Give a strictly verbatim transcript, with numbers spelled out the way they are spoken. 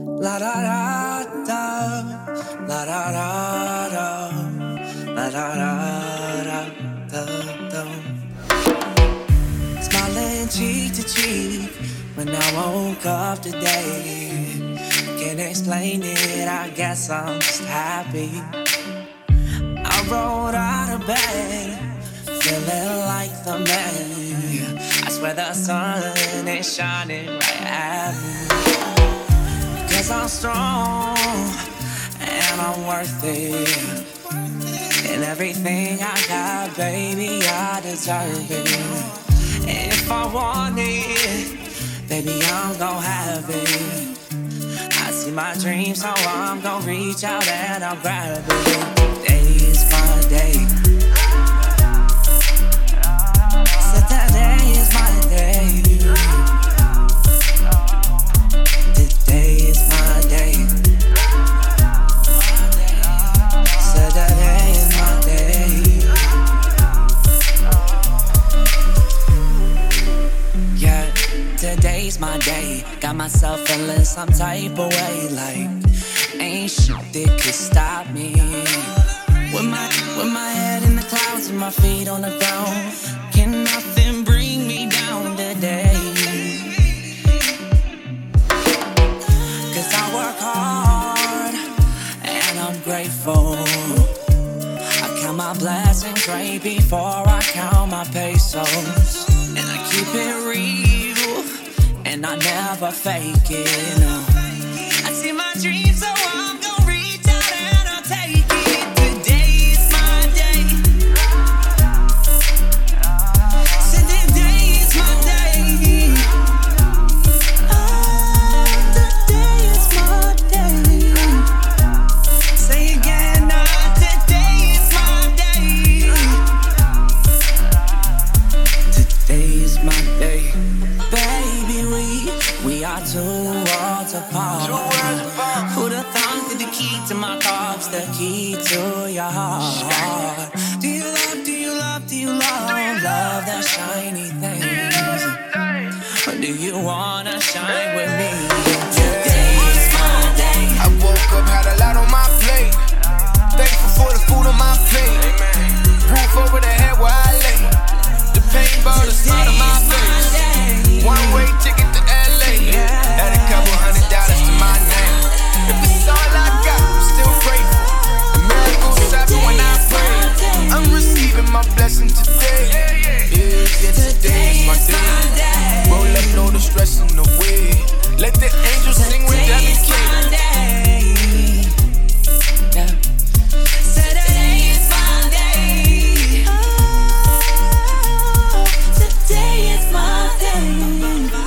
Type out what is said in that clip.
La da da da, la da da da, la da da da da. Smiling cheek to cheek when I woke up today. Can't explain it, I guess I'm just happy. I rolled out of bed, feeling like the man. I swear the sun is shining right at me. Cause I'm strong and I'm worth it. And everything I got, baby, I deserve it. And if I want it, baby, I'm gon' have it. I see my dreams, so I'm gon' reach out and I'll grab it. Today is my day. So today is my day. Today is my day. So today is my day. Yeah, today's my day. Got myself feeling some type of way, like ain't shit that could stop me. With my, with my head in the clouds and my feet on the ground, can nothing bring me down today. Cause I work hard and I'm grateful. I count my blessings right before I count my pesos. And I keep it real and I never fake it, no. I see my dreams, so I'm gon' reach out and I'll take it. Today is my day. So today is my day. Oh, today is my day. Say again, oh, today is my day. Today is my day. Baby, we, we are two worlds apart. Who'd have thought that the key to my car's the key to your heart? Do you love, do you love, do you love, love the shiny things? Or do you wanna shine with me? Today is my day. I woke up, had a lot on my plate. Thankful for the food on my plate. Roof over the head where I lay. The pain ball, the smile on my face. One way ticket to L A. Add a couple hundred dollars to my name. If it's all I got, I'm still grateful. The miracles happen when I pray. I'm receiving my blessing today. Yeah, yeah, today's my day. Roll up, know the stress in the way. Let the angels sing with Debbie K. Today is my day.